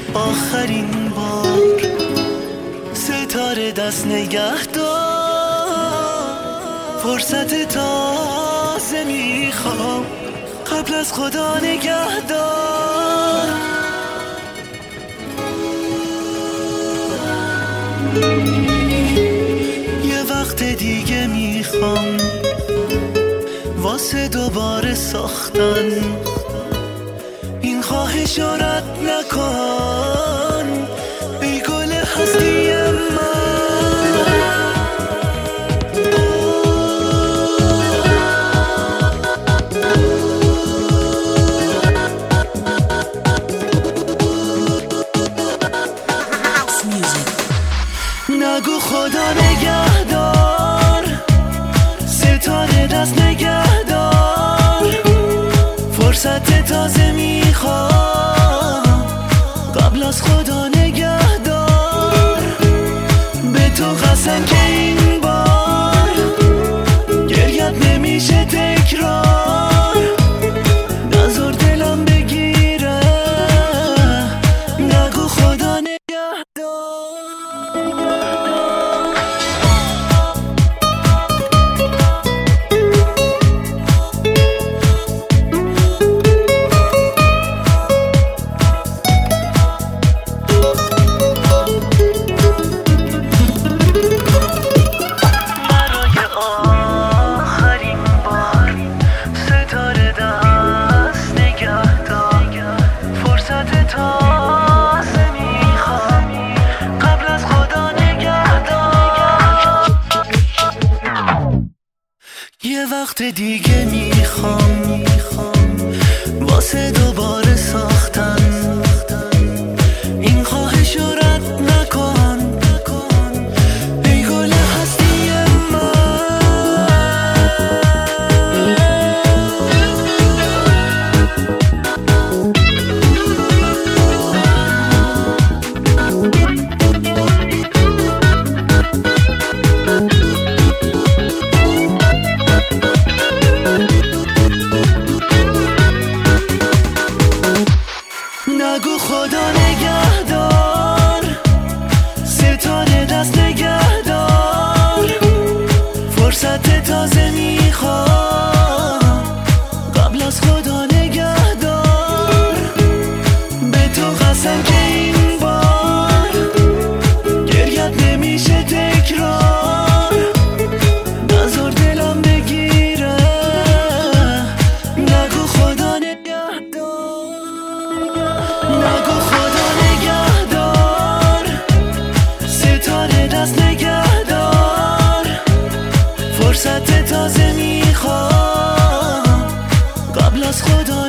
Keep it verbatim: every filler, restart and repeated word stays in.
آخرین بار ستاره دست نگه دار، فرصت تازه میخوام قبل از خدا نگه دار. یه وقت دیگه میخوام واسه دوباره ساختن این خواهشا رد نکن ای گل هستی من. نگو خدا نگهدار، ستاره دست نگهدار، فرصت تازه میخوام قبل از خدا نگهدار. به تو قسم که این بار گریت نمیشه تکرار، نذار دلم بگیره نگو خدا نگهدار. یه وقت دیگه میخوام واسه دوباره ساختن این خواهش رو رد نکن ای گل هستی نگو خدا نگهدار، ستاره دست نگهدار، فرصت تازه میخوام قبل از خدا نگهدار. به تو قسم که این بار گریت نمیشه تکرار، نذار دلم بگیره نگو خدا نگهدار. نگو خدا نگهدار، ستاره دست نگهدار، فرصت تازه میخوام قبل از خدا